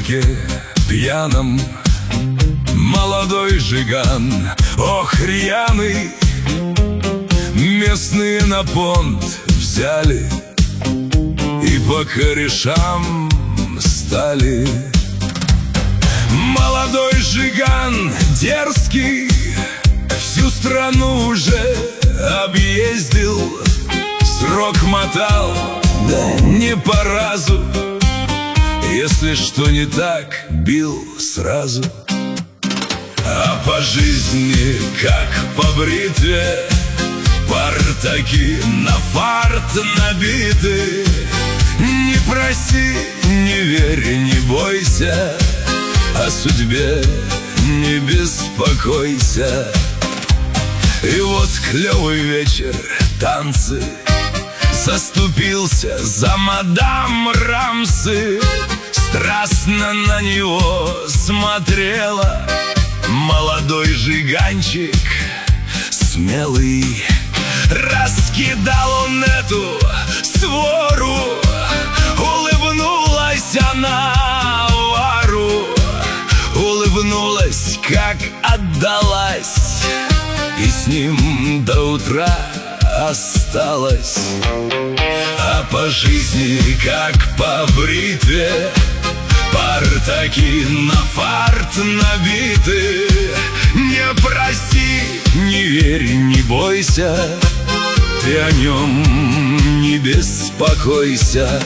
переулке пьяном молодой жиган, ох, рьяный. Местные на понт взяли и по корешам стали. Молодой жиган дерзкий всю страну уже объездил, срок мотал, да не по разу. Если что не так, бил сразу. А по жизни, как по бритве, партаки на фарт набиты. Не проси, не верь, не бойся, о судьбе не беспокойся. И вот клевый вечер, танцы, заступился за мадам Рамсы. Страстно на него смотрела молодой жиганчик смелый. Раскидал он эту свору, улыбнулась она вору, улыбнулась, как отдалась, и с ним до утра осталась. А по жизни, как по бритве, партаки на фарт набиты. Не проси, не верь, не бойся, ты о нем не беспокойся.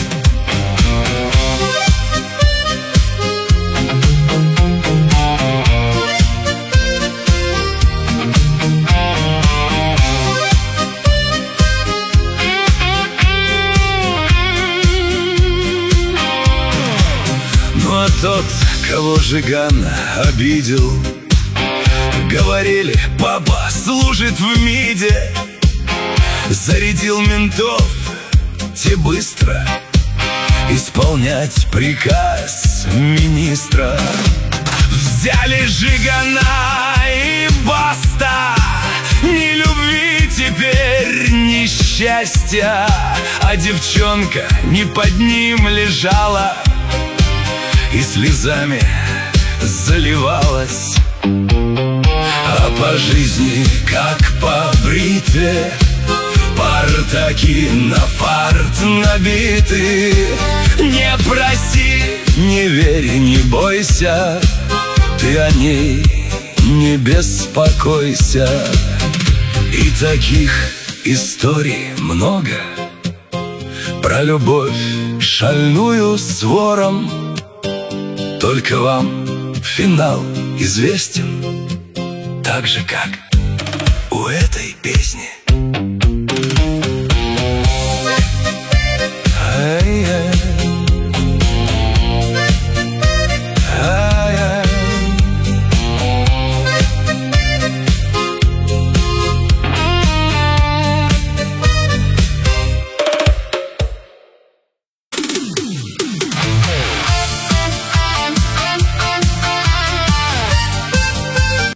А тот, кого жиган обидел, говорили, папа служит в МИДе. Зарядил ментов, те быстро исполнять приказ министра. Взяли жигана и баста, ни любви теперь, ни счастья. А девчонка не под ним лежала и слезами заливалась. А по жизни, как по бритве, партаки на фарт набиты. Не проси, не верь, не бойся, ты о ней не беспокойся. И таких историй много про любовь шальную с вором. Только вам финал известен, так же, как у этой песни.